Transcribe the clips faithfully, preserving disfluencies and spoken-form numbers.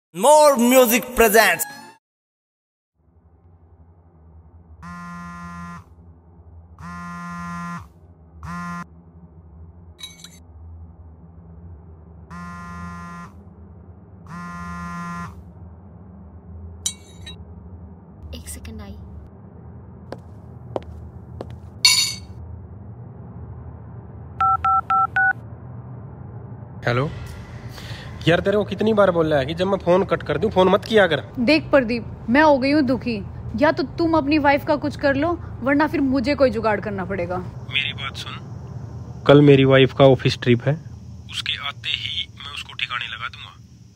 More Music presents. एक second आई। Hello यार, तेरे को कितनी बार बोला है कि जब मैं फोन कट कर दूं फोन मत किया कर। देख प्रदीप, मैं हो गई हूँ दुखी। या तो तुम अपनी वाइफ का कुछ कर लो, वरना फिर मुझे कोई जुगाड़ करना पड़ेगा। मेरी बात सुन, कल मेरी वाइफ का ऑफिस ट्रिप है, उसके आते ही मैं उसको ठिकाने लगा दूंगा।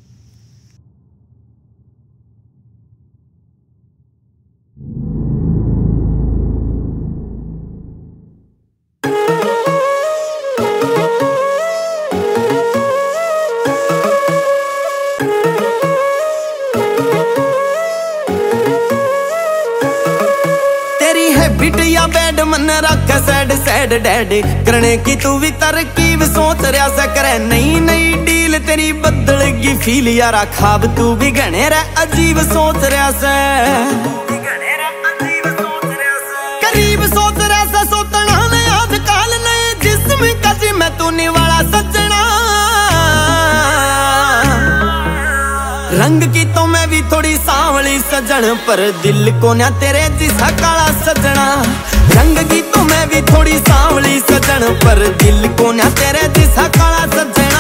बिटिया बैड मन रख सैड सैड डैड करने की तू भी तरकीब सोच रहा सा करे नई नई डील तेरी बदलगी फील यारा खाब तू भी गणे रे अजीब सोच रहा सा करीब सोच रहा सा सोतना ने आजकल नए जिस्म का जिम्मे तू निवाला सजना रंग की तो मैं भी थोड़ी सांवली सजन पर दिल को ना तेरे जिसा काला सजना रंग की तो मैं भी थोड़ी सांवली सजन पर दिल को ना तेरे जिसा काला सजना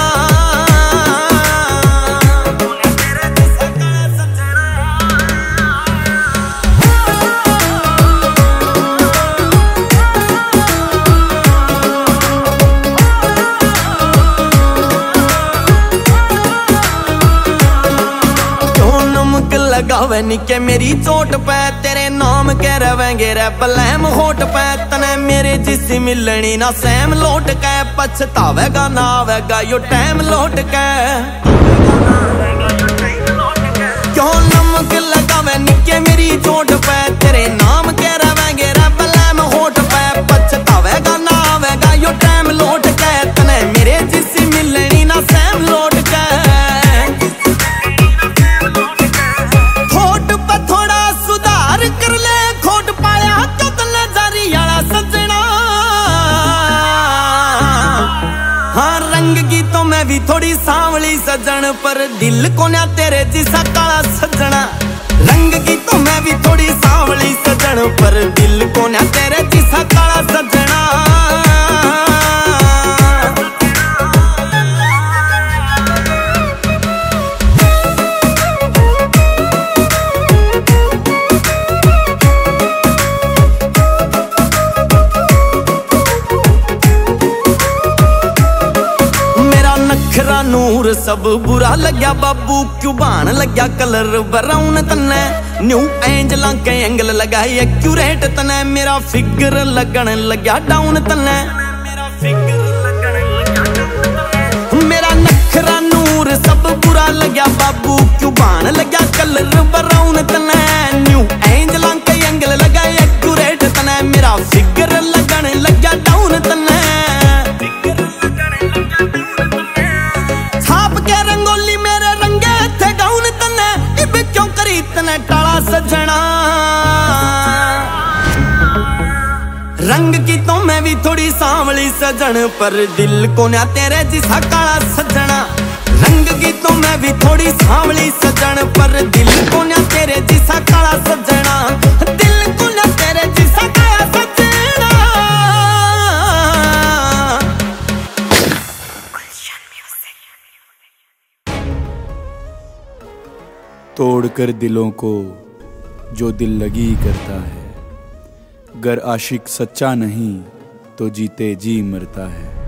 लगावे निके मेरी चोट पे तेरे नाम के रवेंगे रे बलैम होट पे तने मेरे जिस मिलनी ना सैम लौट के पछतावेगा ना आवेगा यो टाइम लौट के क्यों नमक लगावे निके मेरी चोट पे तेरे नाम के रवेंगे रे बलैम होट पे पछतावेगा ना आवेगा यो टाइम लौट के तने मेरे जिस मिलनी ना सैम लौट के तो मैं भी थोड़ी सांवली सजन पर दिल को ना तेरे जिसा काला सजना रंग की तो मैं भी थोड़ी सांवली सजन पर दिल को ना तेरे जिसा काला सजना नूर सब बुरा लग्या बाबू क्यों बाण लग्या कलर ब्राउन तन्ने न्यू एंजल के एंगल लगाई एक्यूरेट तने मेरा फिगर लगन लग्या डाउन तन्ने मेरा नखरा नूर सब बुरा लग्या बाबू क्यों बाण लग्या कलर ब्राउन तन्ने न्यू एंजल के एंगल लगाई एक्यूरेट तने मेरा फिगर लगन लग्या डाउन तन्ने टाला सजना रंग की तो मैं भी थोड़ी सांवली सजन पर दिल को ना तेरे जिसा काला सजना रंग की तो मैं भी थोड़ी सांवली सजन पर दिल को ना तेरे जिसा काला सजना दिल को ना तेरे जिसा काला सजना। तोड़कर दिलों को जो दिल लगी करता है, गर आशिक सच्चा नहीं तो जीते जी मरता है।